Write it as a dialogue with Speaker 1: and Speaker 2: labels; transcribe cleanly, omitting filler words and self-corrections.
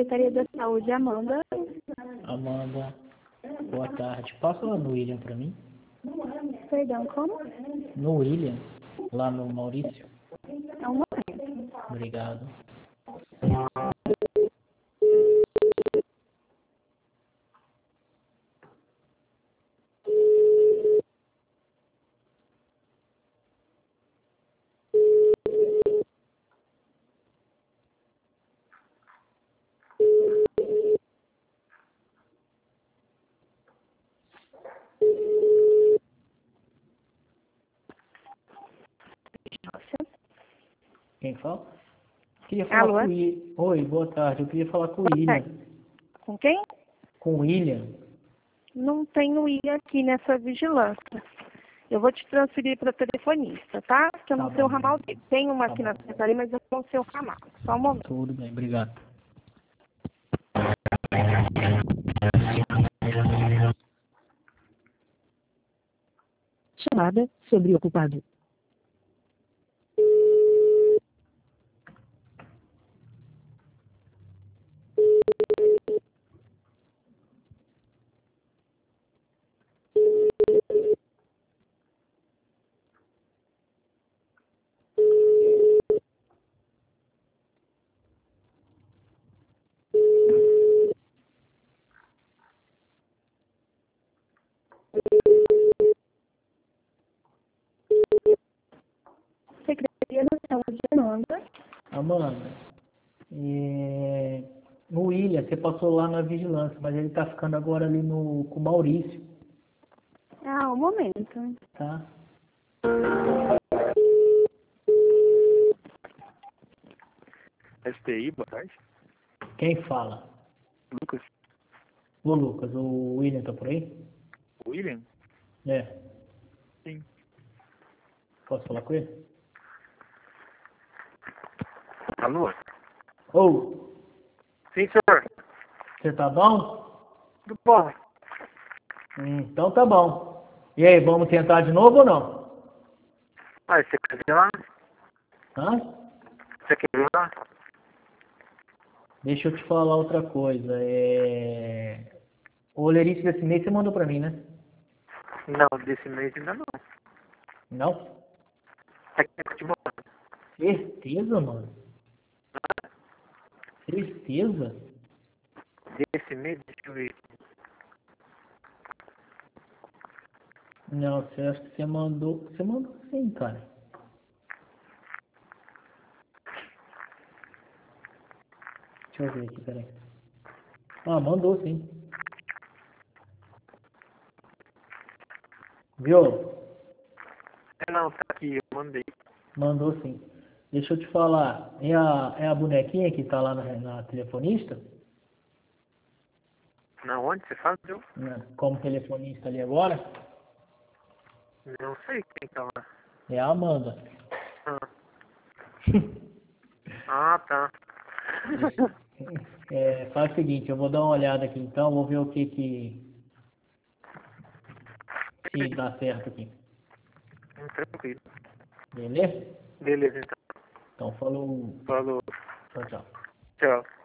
Speaker 1: Secretaria da Saúde, Amanda.
Speaker 2: Amanda, boa tarde. Passa lá no William pra mim.
Speaker 1: Perdão, como?
Speaker 2: No William, lá no Maurício.
Speaker 1: É um momento.
Speaker 2: Obrigado. Quem fala? Queria falar
Speaker 1: Alô?
Speaker 2: com o William. Oi, boa tarde. Eu queria falar com o
Speaker 1: Boa
Speaker 2: William.
Speaker 1: tarde. Com quem?
Speaker 2: Com o William.
Speaker 1: Não tem o I aqui nessa vigilância. Eu vou te transferir para telefonista, tá? Que eu
Speaker 2: Tá
Speaker 1: não sei o
Speaker 2: bom.
Speaker 1: ramal dele. Tem uma
Speaker 2: Tá
Speaker 1: aqui na
Speaker 2: bom.
Speaker 1: secretaria, mas eu não sei o ramal. Só um momento.
Speaker 2: Tudo bem, obrigado.
Speaker 3: Chamada sobreocupado.
Speaker 1: Secretaria da Saúde, Amanda.
Speaker 2: Amanda, no William, você passou lá na vigilância, mas ele tá ficando agora ali com o Maurício,
Speaker 1: Ah, um momento.
Speaker 2: tá?
Speaker 4: STI, boa tarde.
Speaker 2: Quem fala?
Speaker 4: Lucas.
Speaker 2: Ô Lucas, o William tá por aí?
Speaker 4: William?
Speaker 2: É.
Speaker 4: Sim.
Speaker 2: Posso falar com ele?
Speaker 4: Alô?
Speaker 2: Ô,
Speaker 4: Sim, senhor.
Speaker 2: você tá bom?
Speaker 4: Tudo bom?
Speaker 2: Então tá bom. E aí, vamos tentar de novo ou não?
Speaker 4: Ah, você quer vir lá?
Speaker 2: Hã?
Speaker 4: Você quer vir lá?
Speaker 2: Deixa eu te falar outra coisa. O olerite desse mês você mandou pra mim, né?
Speaker 4: Não, desse mês ainda não.
Speaker 2: Não?
Speaker 4: Aqui é futebol.
Speaker 2: Certeza, mano? Certeza?
Speaker 4: Desse mês, deixa eu ver.
Speaker 2: Não, você acha que você mandou. Você mandou sim, cara. Deixa eu ver aqui, peraí. Ah, mandou sim. Viu?
Speaker 4: Não, tá aqui, eu mandei.
Speaker 2: Mandou sim. Deixa eu te falar. É a bonequinha que tá lá na telefonista?
Speaker 4: Na onde você faz, viu?
Speaker 2: Como telefonista ali agora?
Speaker 4: Não sei quem tá lá.
Speaker 2: É a Amanda.
Speaker 4: Ah, ah tá.
Speaker 2: Faz o seguinte, eu vou dar uma olhada aqui então, vou ver o que se dá certo aqui.
Speaker 4: Tranquilo.
Speaker 2: Beleza?
Speaker 4: Beleza, então.
Speaker 2: Então, falou.
Speaker 4: Falou.
Speaker 2: Tchau, tchau.
Speaker 4: Tchau.